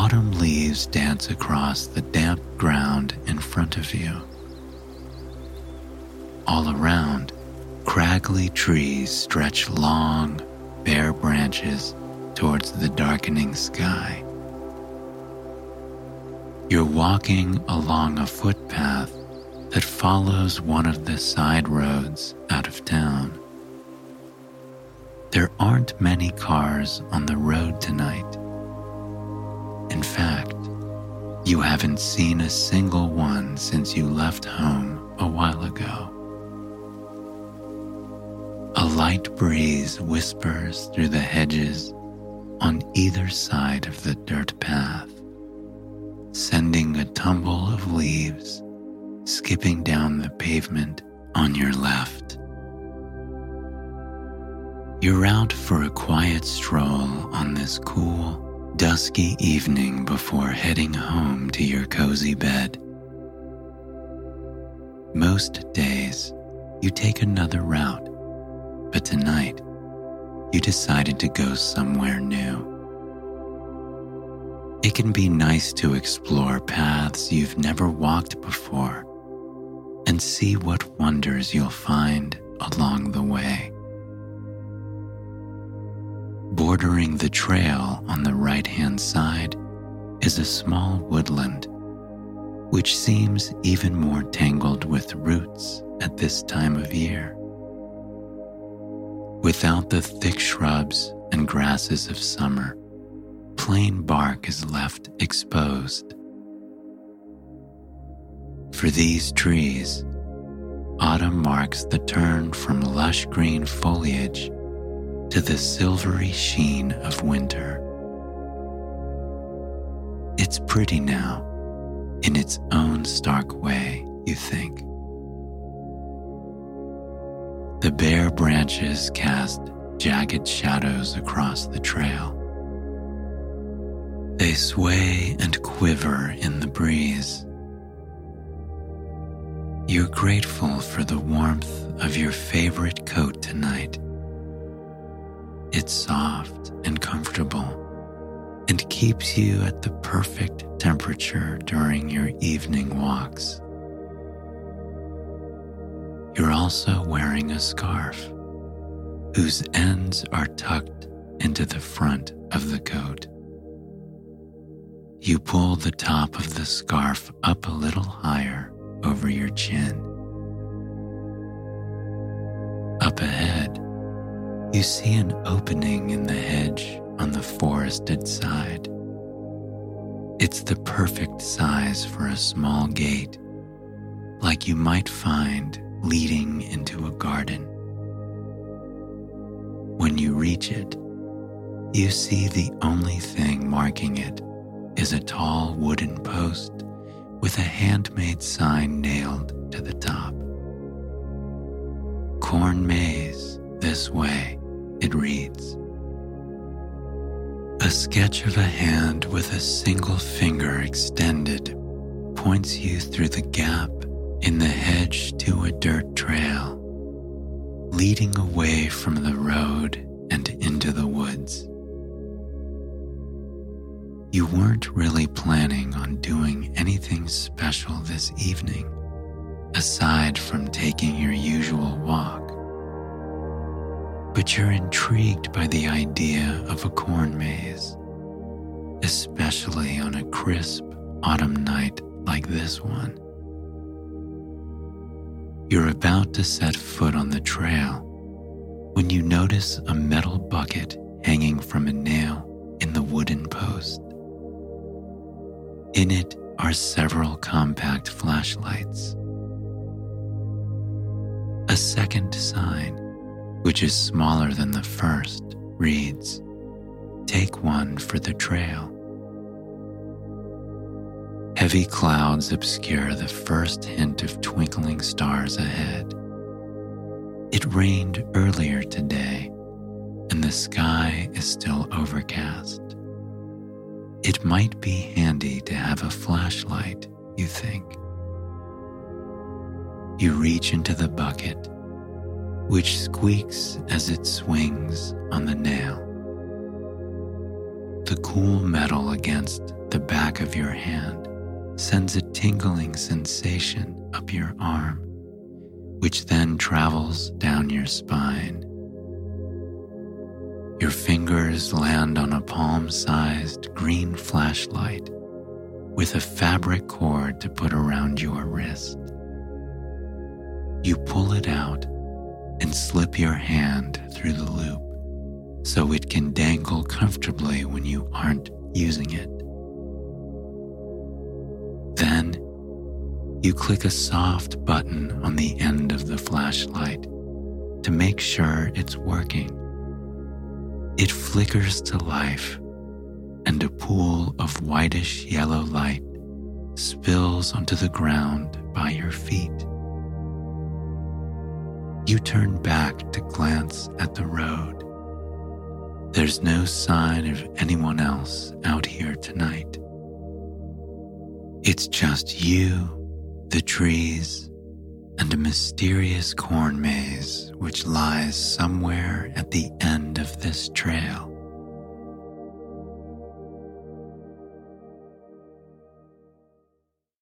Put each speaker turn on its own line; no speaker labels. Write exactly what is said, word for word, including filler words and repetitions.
Autumn leaves dance across the damp ground in front of you. All around, craggly trees stretch long, bare branches towards the darkening sky. You're walking along a footpath that follows one of the side roads out of town. There aren't many cars on the road tonight. In fact, you haven't seen a single one since you left home a while ago. A light breeze whispers through the hedges on either side of the dirt path, sending a tumble of leaves skipping down the pavement on your left. You're out for a quiet stroll on this cool, dusky evening before heading home to your cozy bed. Most days, you take another route, but tonight, you decided to go somewhere new. It can be nice to explore paths you've never walked before and see what wonders you'll find along the way. Bordering the trail on the right-hand side is a small woodland, which seems even more tangled with roots at this time of year. Without the thick shrubs and grasses of summer, plain bark is left exposed. For these trees, autumn marks the turn from lush green foliage to the silvery sheen of winter. It's pretty now, in its own stark way, you think. The bare branches cast jagged shadows across the trail. They sway and quiver in the breeze. You're grateful for the warmth of your favorite coat tonight. It's soft and comfortable and keeps you at the perfect temperature during your evening walks. You're also wearing a scarf whose ends are tucked into the front of the coat. You pull the top of the scarf up a little higher over your chin. Up ahead, you see an opening in the hedge on the forested side. It's the perfect size for a small gate, like you might find leading into a garden. When you reach it, you see the only thing marking it is a tall wooden post with a handmade sign nailed to the top. Corn Maze this way, it reads. A sketch of a hand with a single finger extended points you through the gap in the hedge to a dirt trail, leading away from the road and into the woods. You weren't really planning on doing anything special this evening, aside from taking your usual walk. But you're intrigued by the idea of a corn maze, especially on a crisp autumn night like this one. You're about to set foot on the trail when you notice a metal bucket hanging from a nail in the wooden post. In it are several compact flashlights. A second sign, which is smaller than the first, reads, "Take one for the trail." Heavy clouds obscure the first hint of twinkling stars ahead. It rained earlier today, and the sky is still overcast. It might be handy to have a flashlight, you think. You reach into the bucket, which squeaks as it swings on the nail. The cool metal against the back of your hand sends a tingling sensation up your arm, which then travels down your spine. Your fingers land on a palm-sized green flashlight with a fabric cord to put around your wrist. You pull it out and slip your hand through the loop so it can dangle comfortably when you aren't using it. Then, you click a soft button on the end of the flashlight to make sure it's working. It flickers to life, and a pool of whitish yellow light spills onto the ground by your feet. You turn back to glance at the road. There's no sign of anyone else out here tonight. It's just you, the trees, and a mysterious corn maze which lies somewhere at the end of this trail.